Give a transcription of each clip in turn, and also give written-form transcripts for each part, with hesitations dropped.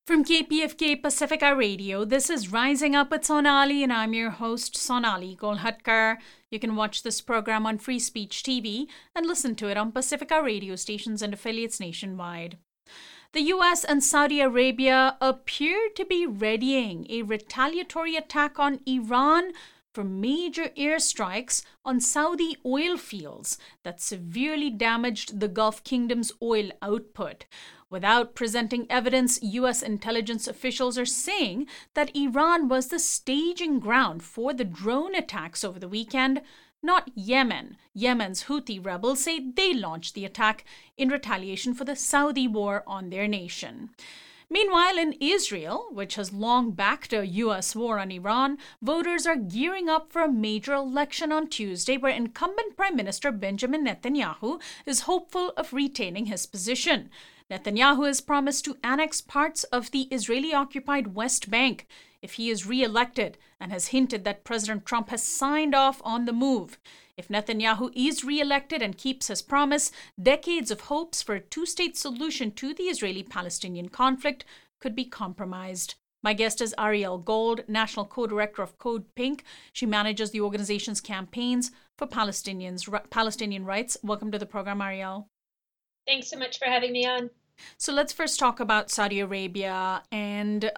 From KPFK Pacifica Radio, this is Rising Up with Sonali, and I'm your host, Sonali Golhatkar. You can watch this program on Free Speech TV and listen to it on Pacifica radio stations and affiliates nationwide. The US and Saudi Arabia appear to be readying a retaliatory attack on Iran for major airstrikes on Saudi oil fields that severely damaged the Gulf Kingdom's oil output. Without presenting evidence, U.S. intelligence officials are saying that Iran was the staging ground for the drone attacks over the weekend, not Yemen. Yemen's Houthi rebels say they launched the attack in retaliation for the Saudi war on their nation. Meanwhile, in Israel, which has long backed a U.S. war on Iran, voters are gearing up for a major election on Tuesday where incumbent Prime Minister Benjamin Netanyahu is hopeful of retaining his position. Netanyahu has promised to annex parts of the Israeli-occupied West Bank if he is re-elected and has hinted that President Trump has signed off on the move. If Netanyahu is re-elected and keeps his promise, decades of hopes for a two-state solution to the Israeli-Palestinian conflict could be compromised. My guest is Ariel Gold, National Co-Director of Code Pink. She manages the organization's campaigns for Palestinian rights. Welcome to the program, Ariel. Thanks so much for having me on. So let's first talk about Saudi Arabia and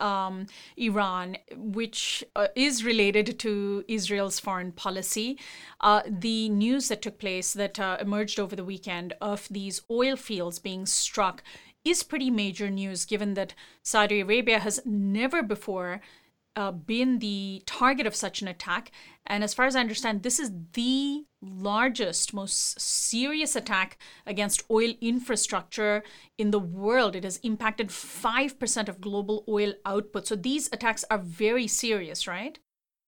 Iran, which is related to Israel's foreign policy. The news that took place that emerged over the weekend of these oil fields being struck is pretty major news, given that Saudi Arabia has never before been the target of such an attack. And as far as I understand, this is the largest, most serious attack against oil infrastructure in the world. It has impacted 5% of global oil output. So these attacks are very serious, right?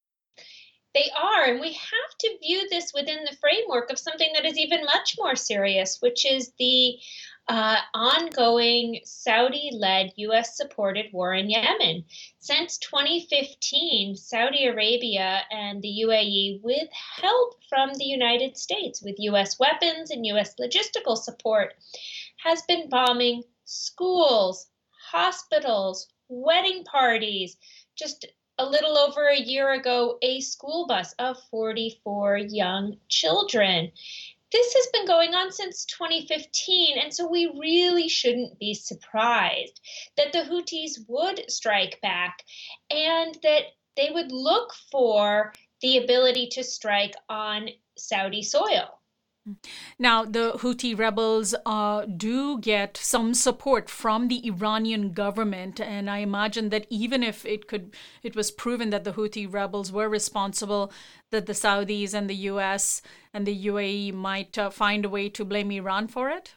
They are, and we have to view this within the framework of something that is even much more serious, which is the ongoing Saudi-led, U.S.-supported war in Yemen. Since 2015, Saudi Arabia and the UAE, with help from the United States, with U.S. weapons and U.S. logistical support, has been bombing schools, hospitals, wedding parties. Just a little over a year ago, a school bus of 44 young children. This has been going on since 2015, and so we really shouldn't be surprised that the Houthis would strike back and that they would look for the ability to strike on Saudi soil. Now, the Houthi rebels do get some support from the Iranian government, and I imagine that even if it was proven that the Houthi rebels were responsible, that the Saudis and the U.S. and the UAE might find a way to blame Iran for it?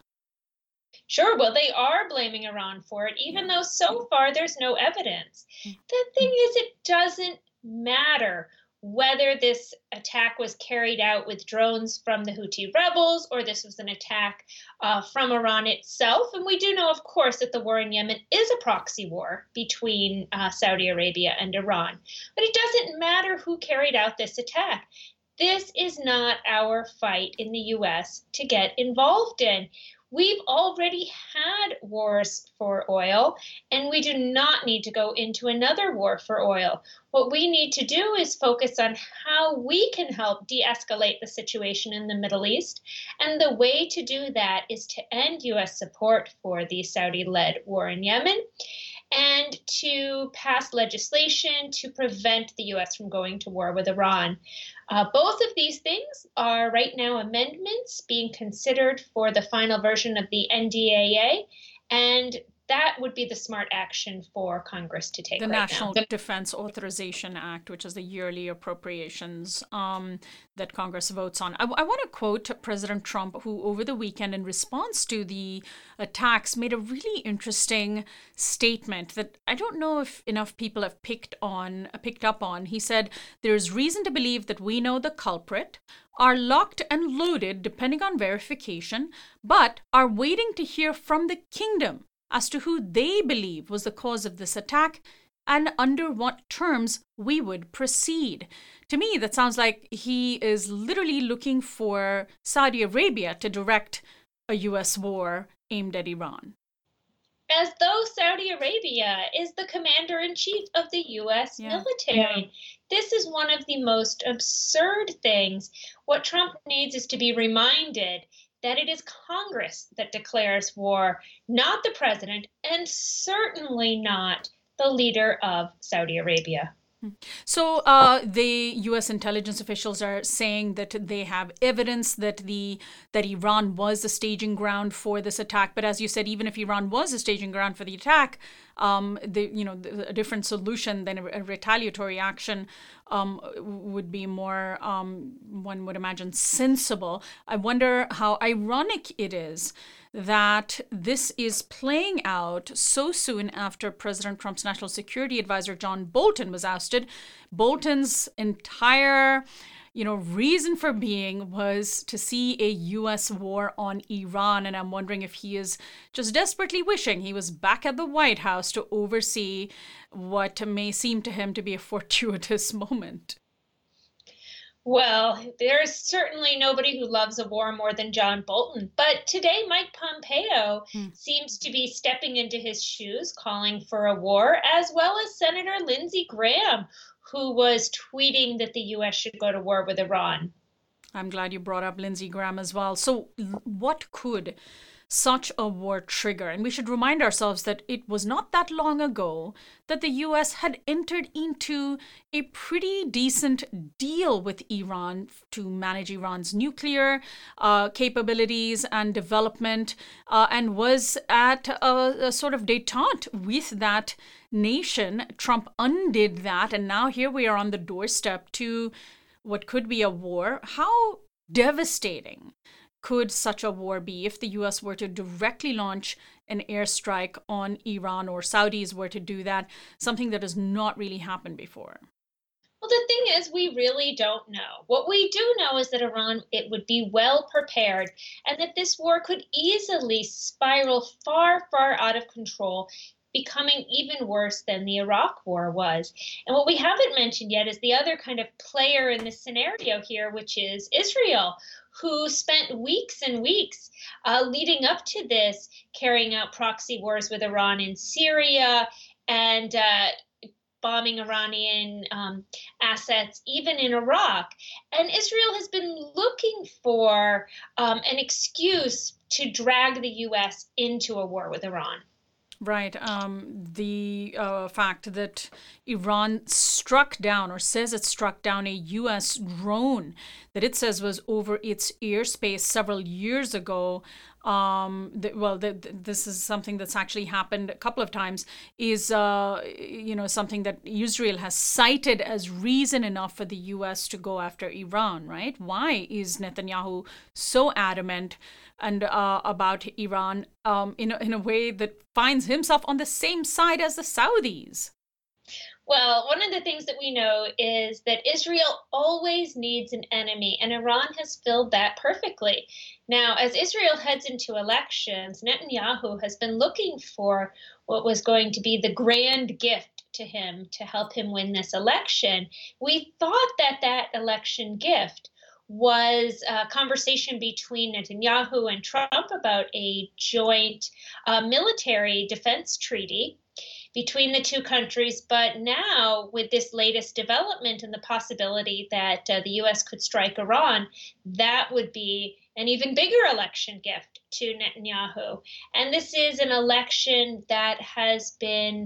Sure, well, they are blaming Iran for it, even though so far there's no evidence. The thing is, it doesn't matter whether this attack was carried out with drones from the Houthi rebels or this was an attack from Iran itself. And we do know, of course, that the war in Yemen is a proxy war between Saudi Arabia and Iran. But it doesn't matter who carried out this attack. This is not our fight in the U.S. to get involved in. We've already had wars for oil, and we do not need to go into another war for oil. What we need to do is focus on how we can help de-escalate the situation in the Middle East. And the way to do that is to end U.S. support for the Saudi-led war in Yemen and to pass legislation to prevent the U.S. from going to war with Iran. Both of these things are right now amendments being considered for the final version of the NDAA, and that would be the smart action for Congress to take the right National now. Defense Authorization Act, which is the yearly appropriations that Congress votes on. I want to quote President Trump, who over the weekend, in response to the attacks, made a really interesting statement that I don't know if enough people have picked up on. He said, "There's reason to believe that we know the culprit, are locked and loaded depending on verification, but are waiting to hear from the kingdom as to who they believe was the cause of this attack and under what terms we would proceed." To me, that sounds like he is literally looking for Saudi Arabia to direct a U.S. war aimed at Iran. as though Saudi Arabia is the commander-in-chief of the U.S. military. This is one of the most absurd things. What Trump needs is to be reminded that it is Congress that declares war, not the president, and certainly not the leader of Saudi Arabia. So the U.S. intelligence officials are saying that they have evidence that Iran was a staging ground for this attack. But as you said, even if Iran was a staging ground for the attack, a different solution than a retaliatory action would be more, one would imagine, sensible. I wonder how ironic it is that this is playing out so soon after President Trump's national security advisor, John Bolton, was ousted. Bolton's entire reason for being was to see a U.S. war on Iran. And I'm wondering if he is just desperately wishing he was back at the White House to oversee what may seem to him to be a fortuitous moment. Well, there's certainly nobody who loves a war more than John Bolton. But today, Mike Pompeo seems to be stepping into his shoes, calling for a war, as well as Senator Lindsey Graham, who was tweeting that the U.S. should go to war with Iran. I'm glad you brought up Lindsey Graham as well. So what could such a war trigger? And we should remind ourselves that it was not that long ago that the U.S. had entered into a pretty decent deal with Iran to manage Iran's nuclear capabilities and development, and was at a sort of détente with that nation. Trump undid that, and now here we are on the doorstep to what could be a war. How devastating could such a war be if the U.S. were to directly launch an airstrike on Iran, or Saudis were to do that, something that has not really happened before? Well, the thing is, we really don't know. What we do know is that it would be well prepared, and that this war could easily spiral far, far out of control, becoming even worse than the Iraq War was. And what we haven't mentioned yet is the other kind of player in this scenario here, which is Israel, who spent weeks and weeks leading up to this carrying out proxy wars with Iran in Syria and bombing Iranian assets, even in Iraq. And Israel has been looking for an excuse to drag the U.S. into a war with Iran. Right. The fact that Iran struck down, or says it struck down, a U.S. drone that it says was over its airspace several years ago. This is something that's actually happened a couple of times, is something that Israel has cited as reason enough for the U.S. to go after Iran, right? Why is Netanyahu so adamant and about Iran in a way that finds himself on the same side as the Saudis? Well, one of the things that we know is that Israel always needs an enemy, and Iran has filled that perfectly. Now, as Israel heads into elections, Netanyahu has been looking for what was going to be the grand gift to him to help him win this election. We thought that that election gift was a conversation between Netanyahu and Trump about a joint military defense treaty between the two countries. But now, with this latest development and the possibility that the U.S. could strike Iran, that would be an even bigger election gift to Netanyahu. And this is an election that has been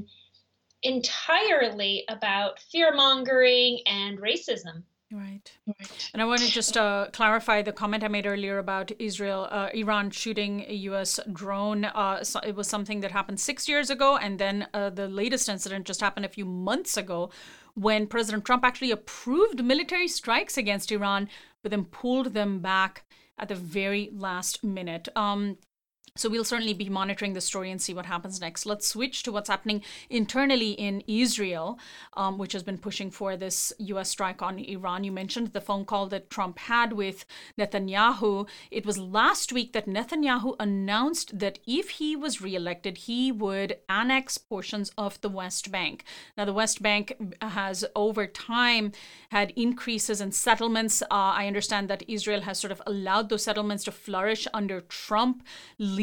entirely about fear-mongering and racism. Right. And I want to just clarify the comment I made earlier about Iran shooting a U.S. drone. So it was something that happened 6 years ago. And then the latest incident just happened a few months ago when President Trump actually approved military strikes against Iran, but then pulled them back at the very last minute. So we'll certainly be monitoring the story and see what happens next. Let's switch to what's happening internally in Israel, which has been pushing for this U.S. strike on Iran. You mentioned the phone call that Trump had with Netanyahu. It was last week that Netanyahu announced that if he was reelected, he would annex portions of the West Bank. Now, the West Bank has over time had increases in settlements. I understand that Israel has sort of allowed those settlements to flourish under Trump, leading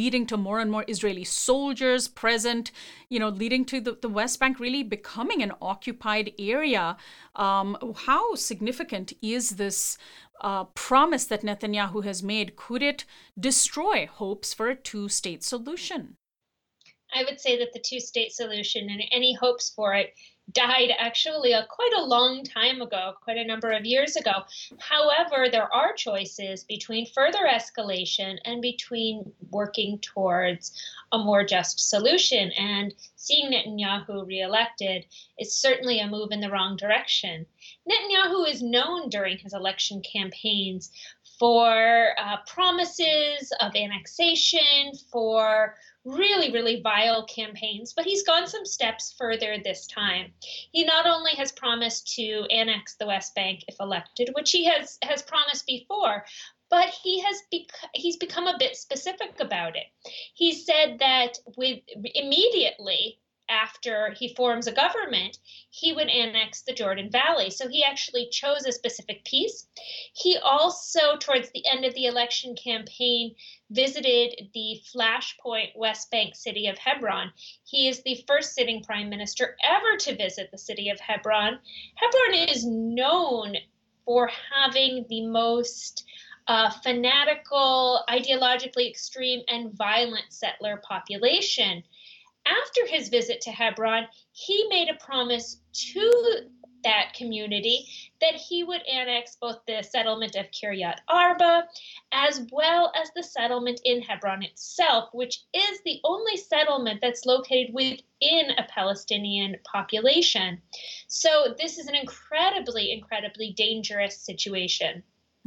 leading to more and more Israeli soldiers present, leading to the West Bank really becoming an occupied area. How significant is this promise that Netanyahu has made? Could it destroy hopes for a two-state solution? I would say that the two-state solution and any hopes for it died actually quite a long time ago, quite a number of years ago. However, there are choices between further escalation and between working towards a more just solution. And seeing Netanyahu reelected is certainly a move in the wrong direction. Netanyahu is known during his election campaigns for promises of annexation, for really, really vile campaigns, but he's gone some steps further this time. He not only has promised to annex the West Bank if elected, which he has promised before, but he's become a bit specific about it. He said that immediately after he forms a government, he would annex the Jordan Valley. So he actually chose a specific piece. He also, towards the end of the election campaign, visited the flashpoint West Bank city of Hebron. He is the first sitting prime minister ever to visit the city of Hebron. Hebron is known for having the most fanatical, ideologically extreme, and violent settler population. After his visit to Hebron, he made a promise to that community that he would annex both the settlement of Kiryat Arba as well as the settlement in Hebron itself, which is the only settlement that's located within a Palestinian population. So this is an incredibly, incredibly dangerous situation.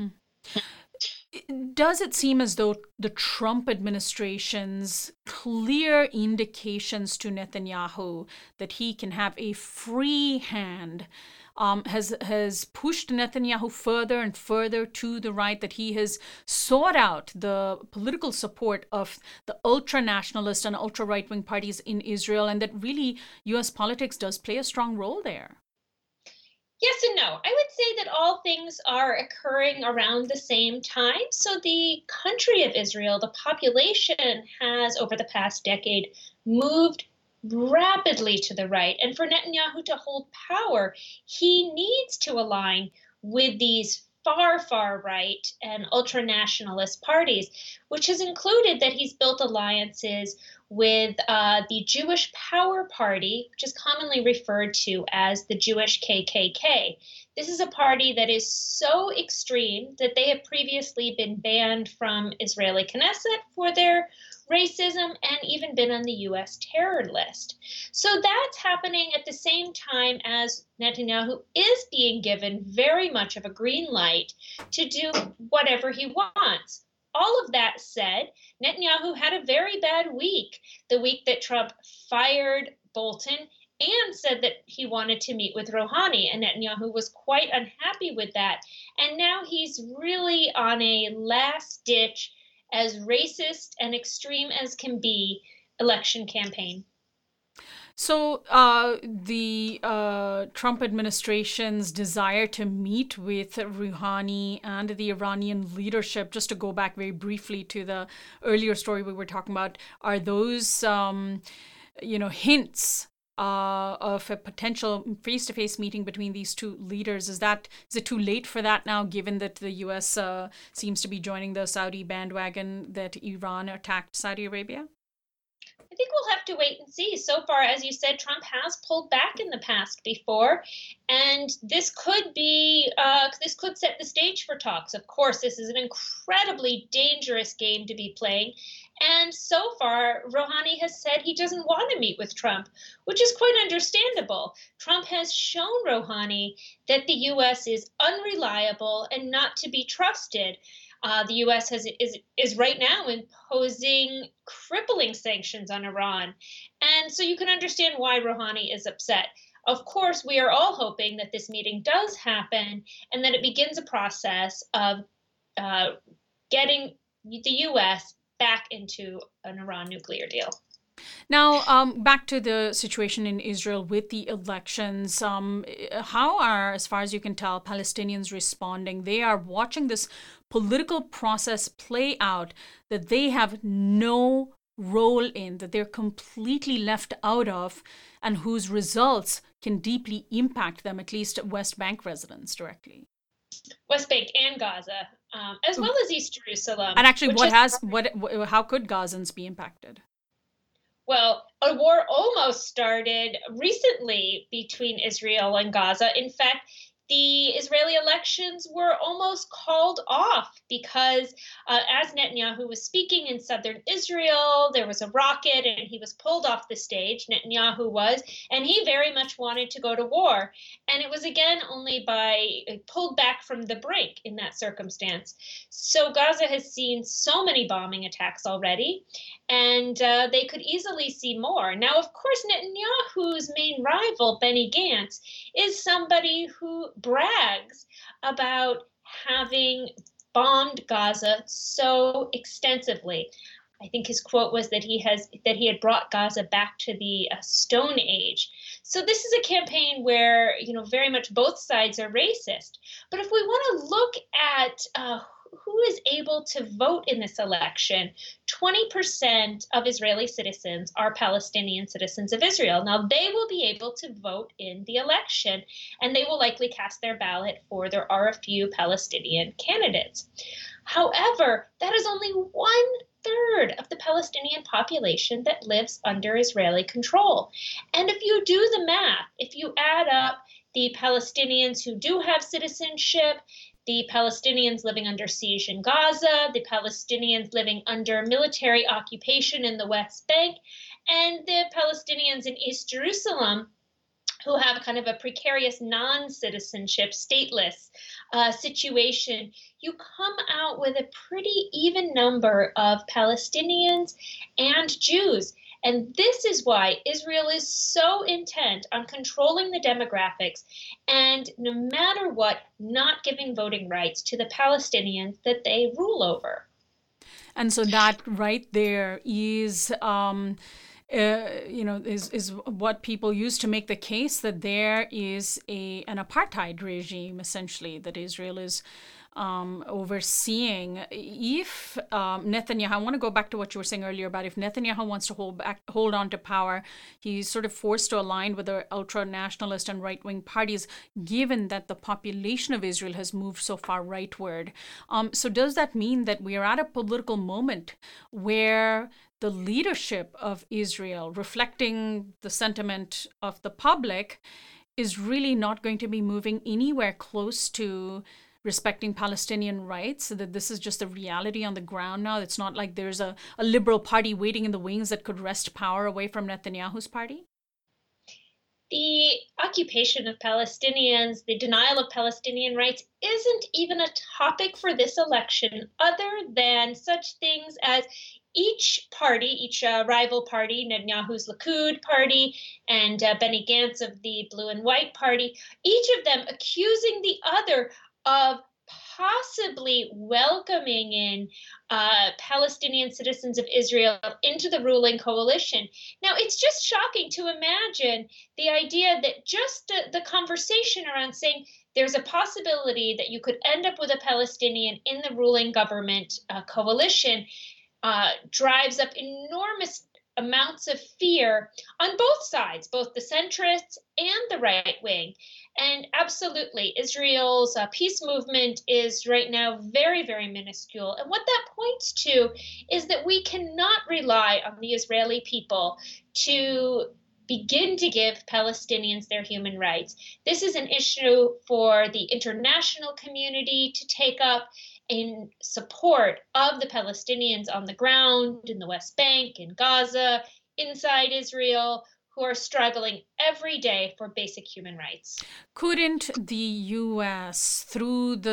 Does it seem as though the Trump administration's clear indications to Netanyahu that he can have a free hand has pushed Netanyahu further and further to the right, that he has sought out the political support of the ultra-nationalist and ultra-right-wing parties in Israel, and that really U.S. politics does play a strong role there? Yes and no. I would say that all things are occurring around the same time. So the country of Israel, the population has over the past decade moved rapidly to the right. And for Netanyahu to hold power, he needs to align with these far, far right and ultra nationalist parties, which has included that he's built alliances with the Jewish Power Party, which is commonly referred to as the Jewish KKK. This is a party that is so extreme that they have previously been banned from Israeli Knesset for their racism and even been on the U.S. terror list. So that's happening at the same time as Netanyahu is being given very much of a green light to do whatever he wants. All of that said, Netanyahu had a very bad week, the week that Trump fired Bolton and said that he wanted to meet with Rouhani, and Netanyahu was quite unhappy with that. And now he's really on a last-ditch, as racist and extreme as can be, election campaign. So the Trump administration's desire to meet with Rouhani and the Iranian leadership, just to go back very briefly to the earlier story we were talking about, are those, hints of a potential face-to-face meeting between these two leaders? Is it too late for that now, given that the U.S. Seems to be joining the Saudi bandwagon that Iran attacked Saudi Arabia? I think we'll have to wait and see. So far, as you said, Trump has pulled back in the past before, and this could set the stage for talks. Of course, this is an incredibly dangerous game to be playing. And so far, Rouhani has said he doesn't want to meet with Trump, which is quite understandable. Trump has shown Rouhani that the U.S. is unreliable and not to be trusted. The U.S. is right now imposing crippling sanctions on Iran. And so you can understand why Rouhani is upset. Of course, we are all hoping that this meeting does happen and that it begins a process of getting the U.S. back into an Iran nuclear deal. Now, back to the situation in Israel with the elections. How are, as far as you can tell, Palestinians responding? They are watching this political process play out that they have no role in, that they're completely left out of, and whose results can deeply impact them, at least West Bank residents directly. West Bank and Gaza, as well as East Jerusalem. And actually, how could Gazans be impacted? Well, a war almost started recently between Israel and Gaza. In fact, the Israeli elections were almost called off because as Netanyahu was speaking in southern Israel, there was a rocket and he was pulled off the stage. Netanyahu was, and he very much wanted to go to war. And it was again only pulled back from the brink in that circumstance. So Gaza has seen so many bombing attacks already, and they could easily see more. Now, of course, Netanyahu's main rival, Benny Gantz, is somebody who brags about having bombed Gaza so extensively. I think his quote was that he had brought Gaza back to the Stone Age. So this is a campaign where, very much both sides are racist. But if we want to look at who is able to vote in this election, 20% of Israeli citizens are Palestinian citizens of Israel. Now, they will be able to vote in the election, and they will likely cast their ballot for there are a few Palestinian candidates. However, that is only 1/3 of the Palestinian population that lives under Israeli control. And if you do the math, if you add up the Palestinians who do have citizenship, the Palestinians living under siege in Gaza, the Palestinians living under military occupation in the West Bank, and the Palestinians in East Jerusalem, who have kind of a precarious non-citizenship, stateless situation, you come out with a pretty even number of Palestinians and Jews. And this is why Israel is so intent on controlling the demographics and, no matter what, not giving voting rights to the Palestinians that they rule over. And so that right there is is what people use to make the case that there is an apartheid regime, essentially, that Israel is overseeing. If Netanyahu, I want to go back to what you were saying earlier about if Netanyahu wants to hold on to power, he's sort of forced to align with the ultra-nationalist and right-wing parties, given that the population of Israel has moved so far rightward. So does that mean that we are at a political moment where the leadership of Israel, reflecting the sentiment of the public, is really not going to be moving anywhere close to respecting Palestinian rights, that this is just a reality on the ground now? It's not like there's a liberal party waiting in the wings that could wrest power away from Netanyahu's party? The occupation of Palestinians, the denial of Palestinian rights, isn't even a topic for this election, other than such things as each rival party, Netanyahu's Likud party and Benny Gantz of the Blue and White Party, each of them accusing the other of possibly welcoming in Palestinian citizens of Israel into the ruling coalition. Now, it's just shocking to imagine the idea that just the conversation around saying there's a possibility that you could end up with a Palestinian in the ruling government coalition drives up enormous amounts of fear on both sides, both the centrists and the right wing. And absolutely, Israel's peace movement is right now very, very minuscule. And what that points to is that we cannot rely on the Israeli people to begin to give Palestinians their human rights. This is an issue for the international community to take up in support of the Palestinians on the ground, in the West Bank, in Gaza, inside Israel, who are struggling every day for basic human rights. Couldn't the U.S., through the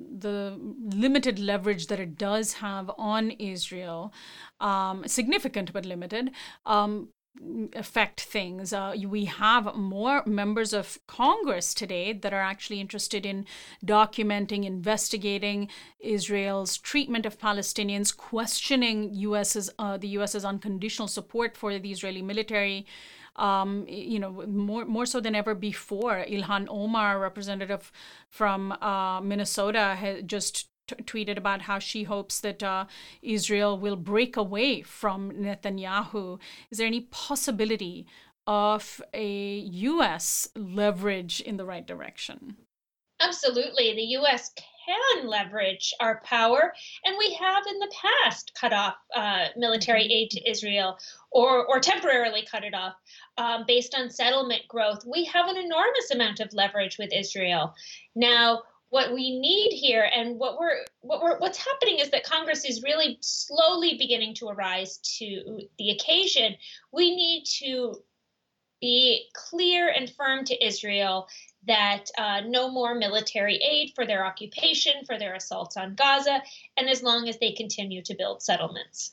limited leverage that it does have on Israel, significant but limited, affect things. We have more members of Congress today that are actually interested in documenting, investigating Israel's treatment of Palestinians, questioning the US's unconditional support for the Israeli military. More so than ever before. Ilhan Omar, representative from Minnesota, has just tweeted about how she hopes that Israel will break away from Netanyahu. Is there any possibility of a U.S. leverage in the right direction? Absolutely. The U.S. can leverage our power, and we have in the past cut off military aid to Israel or temporarily cut it off based on settlement growth. We have an enormous amount of leverage with Israel. Now, what we need here and what's happening is that Congress is really slowly beginning to arise to the occasion. We need to be clear and firm to Israel that no more military aid for their occupation, for their assaults on Gaza, and as long as they continue to build settlements.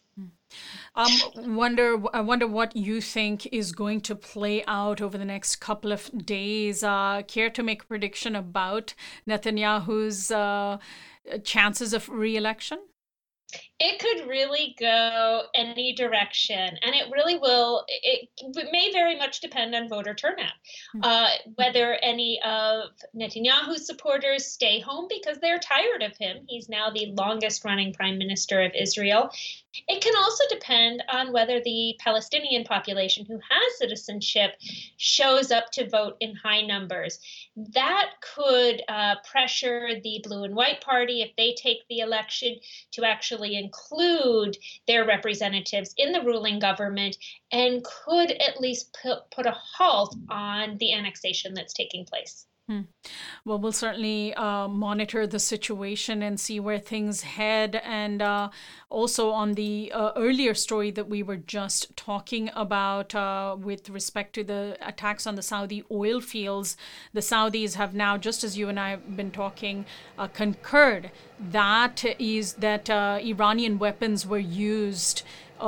I wonder what you think is going to play out over the next couple of days. Care to make a prediction about Netanyahu's chances of re-election? It could really go any direction, and it really will. It may very much depend on voter turnout, whether any of Netanyahu's supporters stay home because they're tired of him. He's now the longest running prime minister of Israel. It can also depend on whether the Palestinian population who has citizenship shows up to vote in high numbers. That could pressure the Blue and White Party, if they take the election, to actually include their representatives in the ruling government and could at least put a halt on the annexation that's taking place. Well, we'll certainly monitor the situation and see where things head. And also on the earlier story that we were just talking about with respect to the attacks on the Saudi oil fields, the Saudis have now, just as you and I have been talking, concurred that Iranian weapons were used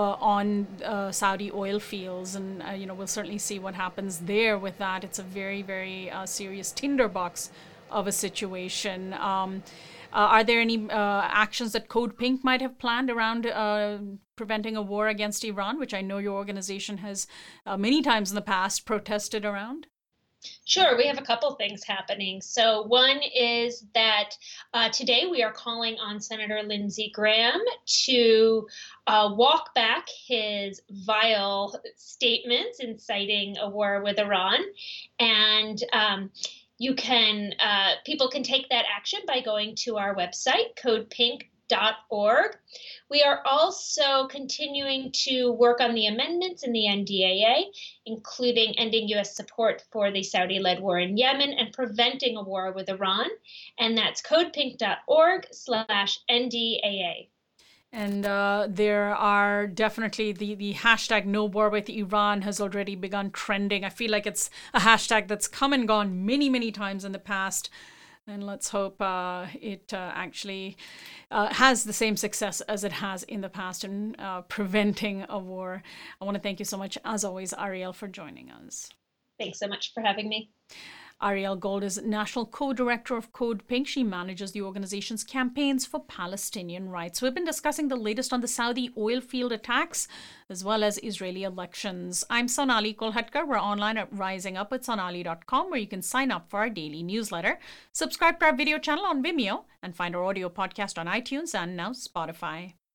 on Saudi oil fields, and we'll certainly see what happens there with that. It's a very, very serious tinderbox of a situation. Are there any actions that Code Pink might have planned around preventing a war against Iran, which I know your organization has many times in the past protested around? Sure, we have a couple things happening. So one is that today we are calling on Senator Lindsey Graham to walk back his vile statements inciting a war with Iran. And people can take that action by going to our website, codepink.org. We are also continuing to work on the amendments in the NDAA, including ending U.S. support for the Saudi-led war in Yemen and preventing a war with Iran. And that's codepink.org/NDAA. And there are definitely the hashtag no war with Iran has already begun trending. I feel like it's a hashtag that's come and gone many, many times in the past. And let's hope it actually has the same success as it has in the past in preventing a war. I want to thank you so much, as always, Ariel, for joining us. Thanks so much for having me. Ariel Gold is National Co-Director of Code Pink. She manages the organization's campaigns for Palestinian rights. We've been discussing the latest on the Saudi oil field attacks, as well as Israeli elections. I'm Sonali Kolhatkar. We're online at risingupwithsonali.com, where you can sign up for our daily newsletter, subscribe to our video channel on Vimeo, and find our audio podcast on iTunes and now Spotify.